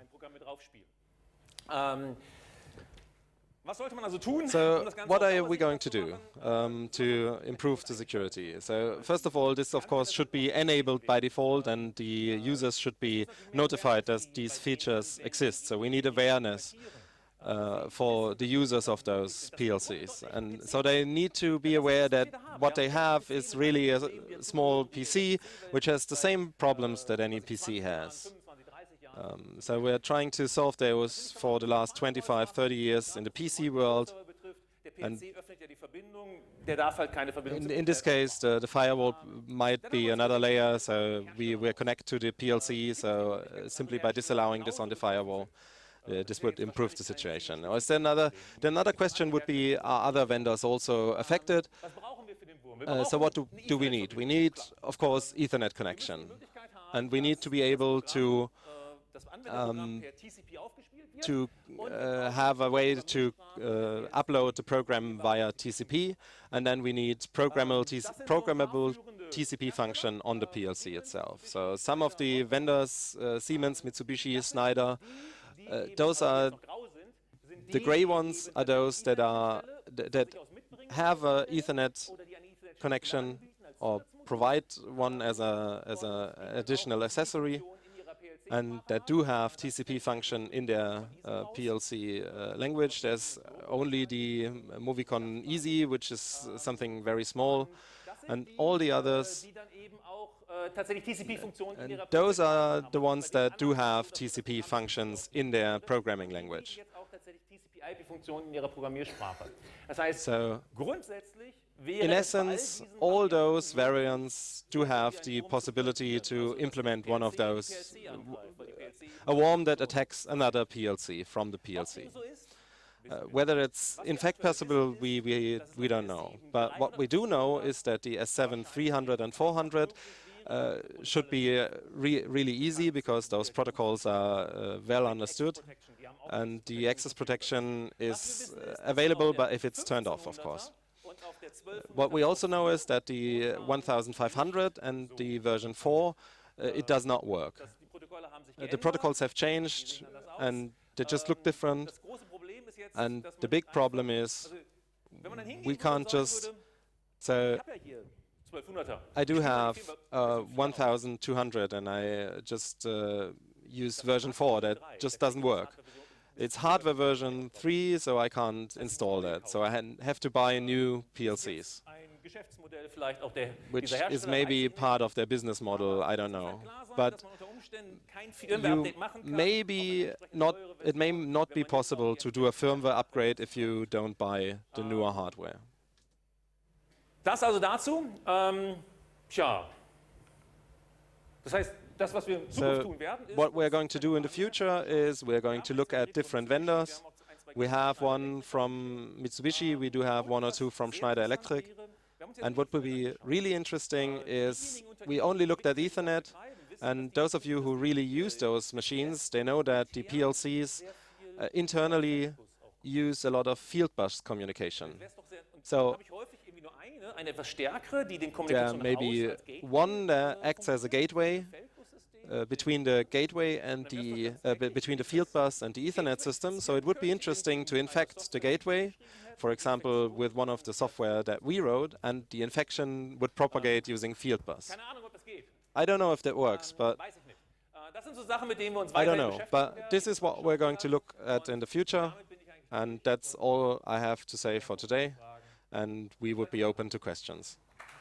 So what are we going to do um, to improve the security? So first of all, this of course should be enabled by default, and the users should be notified that these features exist. So we need awareness uh, for the users of those P L Cs. And so they need to be aware that what they have is really a small P C, which has the same problems that any P C has. Um, so we're trying to solve those for the last twenty-five, thirty years in the P C world. And in, in this case, the, the firewall might be another layer, so we will connect to the P L C, so uh, simply by disallowing this on the firewall, uh, this would improve the situation. Or is there another, the another question would be, are other vendors also affected? Uh, so what do, do we need? We need, of course, Ethernet connection. And we need to be able to Um, to uh, have a way to uh, upload the program via T C P, and then we need programmable, T programmable T C P function on the P L C itself. So some of the vendors, uh, Siemens, Mitsubishi, Schneider, uh, those are the gray ones are those that are th that have an Ethernet connection or provide one as a as a additional accessory, and that do have T C P function in their uh, P L C uh, language. There's only the Movicon Easy, which is something very small, and all the others, and those are the ones that do have T C P functions in their programming language. So, in essence, all those variants do have the possibility to implement one of those, a worm that attacks another P L C from the P L C. Uh, whether it's in fact possible, we, we, we don't know. But what we do know is that the S seven three hundred and four hundred uh, should be uh, re really easy, because those protocols are uh, well understood, and the access protection is uh, available, but if it's turned off, of course. Uh, what we also know is that the uh, one thousand five hundred and the version four, uh, it does not work. Uh, the protocols have changed, and they just look different. And the big problem is we can't just, so I do have uh, one thousand two hundred and I uh, just uh, use version four. That just doesn't work. It's hardware version three, so I can't install that. So I have to buy new P L Cs, which is maybe part of their business model, I don't know. But you maybe not, it may not be possible to do a firmware upgrade if you don't buy the newer hardware. Das also dazu. Ähm, tja. Das heißt, das, was wir in Zukunft So tun werden, ist, what we're going to do in the future is we're going to look at different vendors. We have one from Mitsubishi, we do have one or two from Schneider Electric. And what will be really interesting is we only looked at Ethernet, and those of you who really use those machines, they know that the P L Cs uh, internally use a lot of field bus communication. So there may be one that acts as a gateway uh, between the gateway and the uh, be between the field bus and the Ethernet system. So it would be interesting to infect the gateway, for example, with one of the software that we wrote, and the infection would propagate using field bus. I don't know if that works, but I don't know. But this is what we're going to look at in the future, and that's all I have to say for today. And we would be open to questions.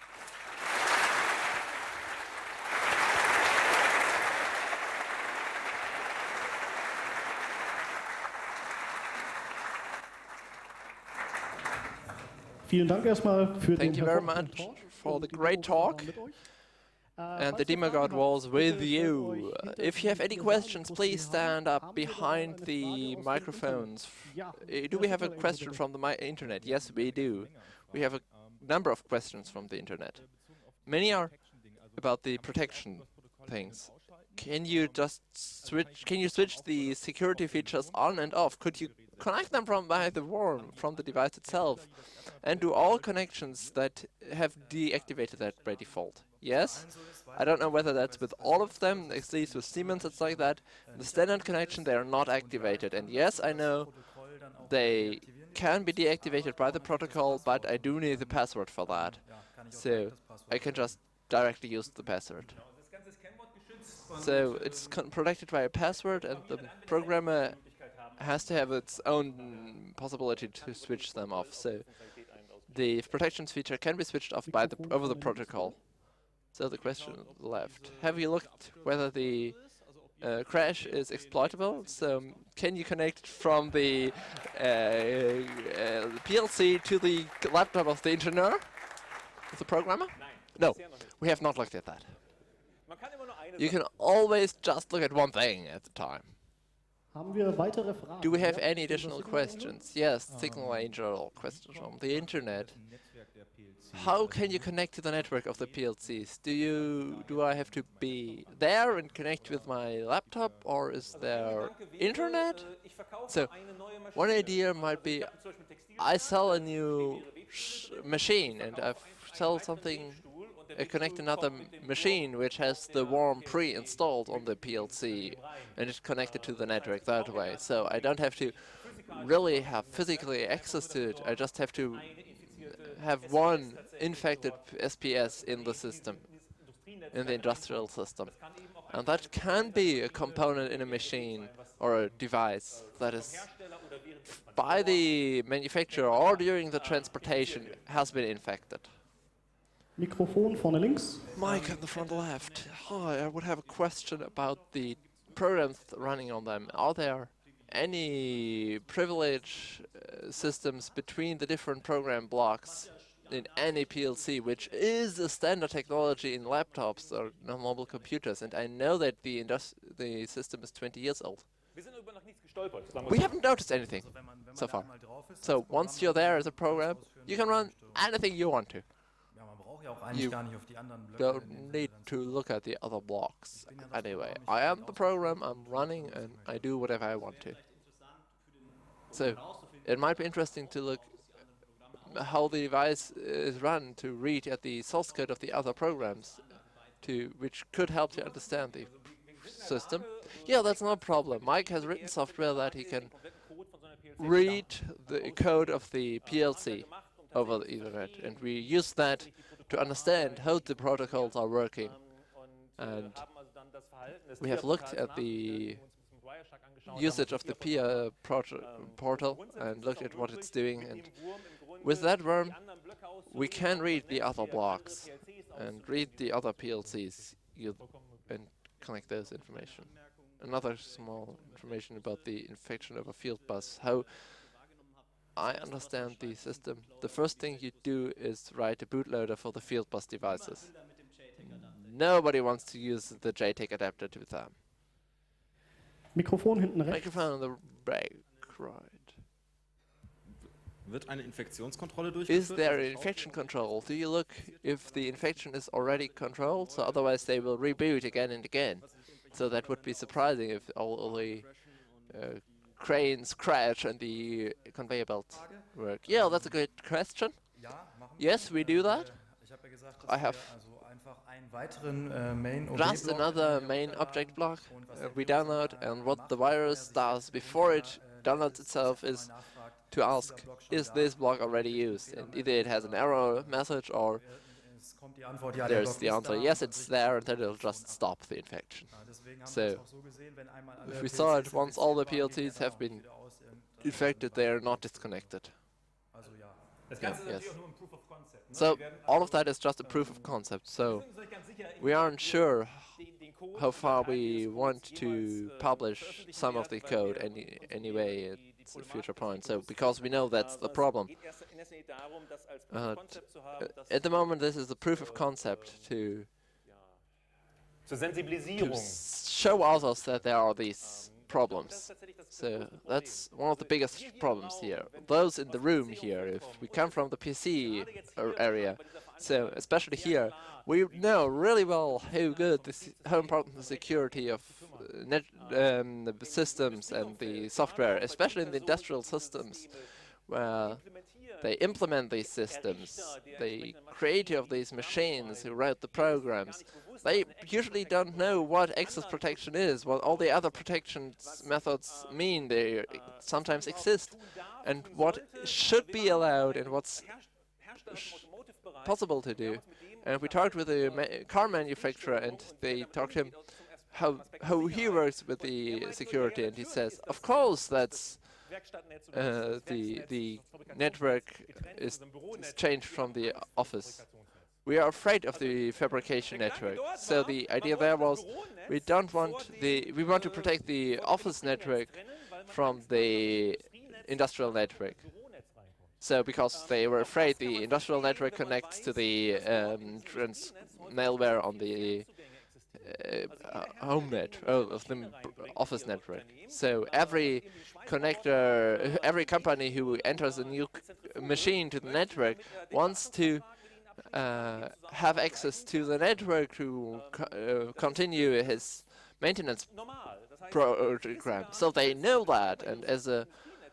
Vielen Dank erstmal für Thank den you very hervorragenden much Talk. for the Und die great Demo war talk. mit euch. Äh, And the falls ihr demo Fragen god habt, was bitte with stellt you. euch hinter If you have die any vier questions, Sachen, please die wir haben. stand up Haben wir da behind eine the Frage aus dem microphones. Internet? Ja. Uh, Do Ja, we have a super, question bitte. from the mi internet? Yes, we do. We have a number of questions from the internet. Many are about the protection things. Can you just switch? Can you switch the security features on and off? Could you connect them from by the worm, from the device itself? And do all connections that have deactivated that by default? Yes. I don't know whether that's with all of them. At least with Siemens it's like that. The standard connection, they are not activated. And yes, I know they can be deactivated by the protocol, but I do need the password for that. So I can just directly use the password. So it's con protected by a password, and the programmer has to have its own possibility to switch them off. So the protections feature can be switched off by the over the protocol. So the question left: have you looked whether the uh, crash is exploitable? So um, can you connect from the uh, uh, P L C to the laptop of the engineer, of the programmer? No, we have not looked at that. You can always just look at one thing at the time. Haben wir weitere Fragen? Do we have Ja, any über additional Signal Angel? questions? Yes, Signal Angel questions from the internet. How can you connect to the network of the P L Cs? Do you do I have to be there and connect with my laptop, or is there internet? So one idea might be I sell a new sh machine and I sell something, I connect another m machine which has the worm pre-installed on the P L C and it's connected to the network that way. So I don't have to really have physically access to it. I just have to have one infected S P S in the system, in the industrial system. And that can be a component in a machine or a device that is by the manufacturer or during the transportation has been infected. Mikrofon vorne links. Mike in the front left. Hi, I would have a question about the programs running on them. Are there any privilege uh, systems between the different program blocks in any P L C, which is a standard technology in laptops or no mobile computers. And I know that the indus the system is twenty years old. We haven't noticed anything so far. So once you're there as a program, you can run anything you want to. You don't need to look at the other blocks. Anyway, I am the program, I'm running, and I do whatever I want to. So it might be interesting to look how the device is run to read at the source code of the other programs, to which could help to understand the system. Yeah, that's no problem. Mike has written software that he can read the code of the P L C over the Ethernet, and we use that to understand how the protocols are working. And we have looked at the usage of the P I A portal and looked at what it's doing, and with that worm we can read the other blocks and read the other P L Cs and connect those information. Another small information about the infection of a field bus. How I understand the system. The first thing you do is write a bootloader for the field bus devices. Nobody wants to use the J TEC adapter to them. Mikrofon hinten rechts. Microphone on the back, right. Wird eine Infektionskontrolle Is durchgeführt? there an infection control? Do you look if the infection is already controlled? So otherwise they will reboot again and again. So that would be surprising if all, all the uh, cranes crash and the conveyor belts work. Yeah, that's a good question. Yes, we do that. I have just another main object block uh, we download, and what the virus does before it downloads itself is to ask, is this block already used? And either it has an error message or there's the answer, yes, it's there, and then it'll just stop the infection. So, if we saw it, once all the P L Cs have been infected, they are not disconnected. Yeah, yes. So, all of that is just a proof of concept, so we aren't sure how far we want to publish some of the code any anyway. It's a future point, so because we know that's the problem. Uh, at the moment, this is the proof of concept to, to show others that there are these problems. So that's one of the biggest problems here. Those in the room here, if we come from the P C area, so especially here, we know really well how good this, how important the security of uh, net um, the systems and the software, especially in the industrial systems, where they implement these systems, the creator of these machines who write the programs, they usually don't know what access protection is, what all the other protection methods mean. They sometimes exist, and what should be allowed and what's sh possible to do. And we talked with a ma car manufacturer, and they talked to him how how he works with the security, and he says, of course, that's uh, the the network is, is changed from the office. We are afraid of the fabrication network. So the idea there was, we don't want the we want to protect the office network from the industrial network. So because they were afraid the industrial network connects to the um, trans malware on the uh, uh, home net oh, of the office network. So every connector, every company who enters a new c machine to the network wants to uh, have access to the network to co uh, continue his maintenance program. So they know that, and as a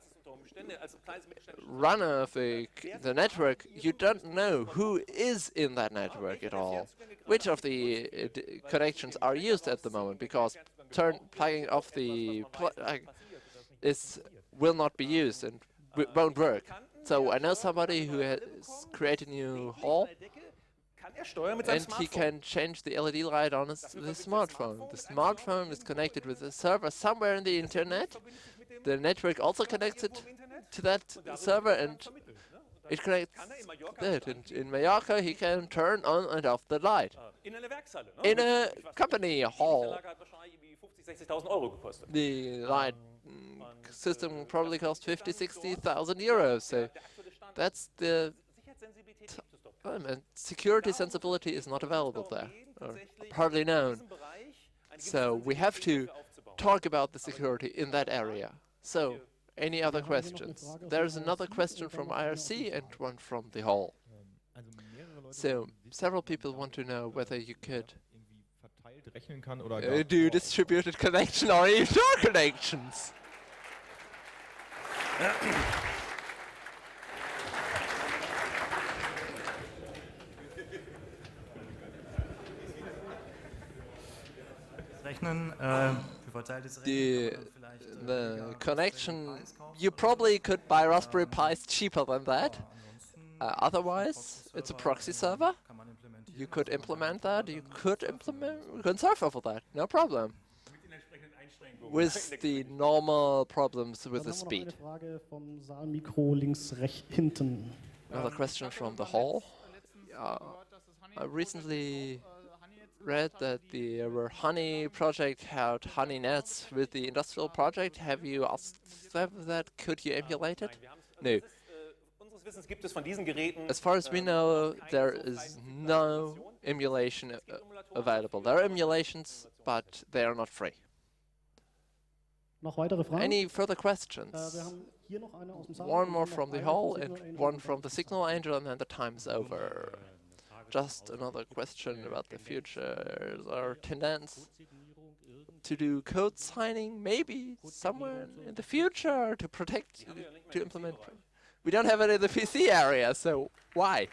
runner of the, the network, you don't know who is in that network at all, which of the uh, d connections are used at the moment, because turn plugging off the pl uh, is will not be used and w won't work. So I know somebody who has created a new hall, and he can change the L E D light on his the smartphone. The smartphone is connected with a server somewhere in the internet. The network also connected to that server, and it connects that. And in Mallorca, he can turn on and off the light in a company hall. The light mm, system probably cost fifty, sixty thousand euros. So that's the t element. Security sensibility is not available there, or hardly known. So we have to talk about the security in that area. So, any other questions? There's another question from I R C and one from the hall. So, several people want to know whether you could uh, do distributed connection or even door connections. The, the connection, you probably could buy Raspberry Pis cheaper than that. Uh, otherwise, it's a proxy server. You could implement that. You could implement, you can surf over that, no problem. With the normal problems with the speed. Another question from the hall. Uh, I recently read that the uh, Honey project had Honey Nets with the industrial project. Have you asked them that? Could you emulate it? No. As far as we know, there is no emulation uh, available. There are emulations, but they are not free. Any further questions? One more from the hall and one from the Signal Angel, and then the time's over. Just another question about the future. Is our tendency to do code signing maybe somewhere in the future to protect, to implement? We don't have it in the P C area, so why?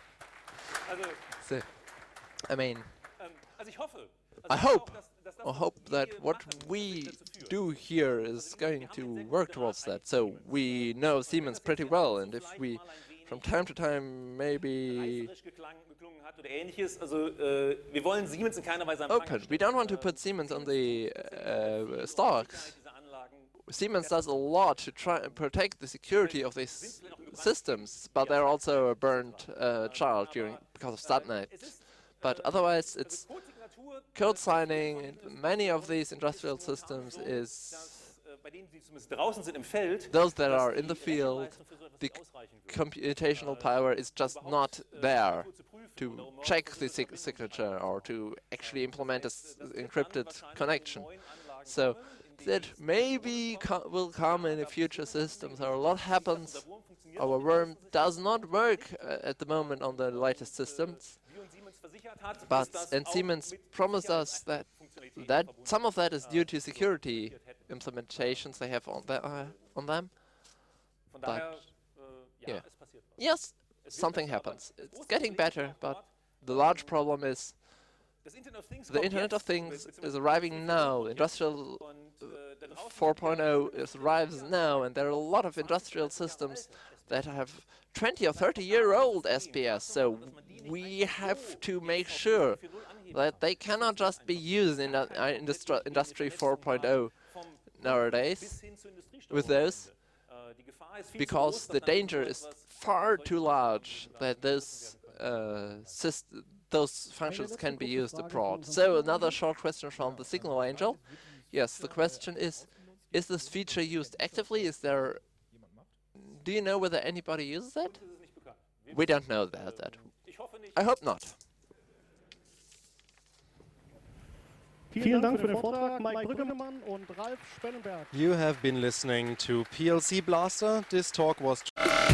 So, I mean, I hope, I hope that what we do here is going to work towards that. So we know Siemens pretty well, and if we from time to time maybe open. We don't want to put Siemens on the uh, stocks. Siemens does a lot to try and protect the security of these systems, but they're also a burned uh, child during because of Statnet. But otherwise, it's code signing in many of these industrial systems is those that are in the field, the computational power is just not there to check the sig signature or to actually implement an encrypted connection. So that maybe co will come in the future systems, or a lot happens. Our worm does not work uh, at the moment on the latest systems, but and Siemens promised us that that some of that is due to security implementations they have on, the, uh, on them. But yeah, yes, something happens. It's getting better, but the large problem is the Internet of Things is arriving now. Industrial uh, four point oh is arrives now, and there are a lot of industrial systems that have twenty or thirty year old S P S. So we have to make sure that they cannot just be used in uh, industri Industry four point oh nowadays with those, because the danger is far too large that this uh, system those functions can be used abroad. So another short question from the Signal Angel. Yes, the question is, is this feature used actively? Is there, do you know whether anybody uses it? We don't know about that. I hope not. Vielen Dank für den Vortrag, Mike Brüggemann und Ralf Spellenberg. You have been listening to P L C Blaster. This talk was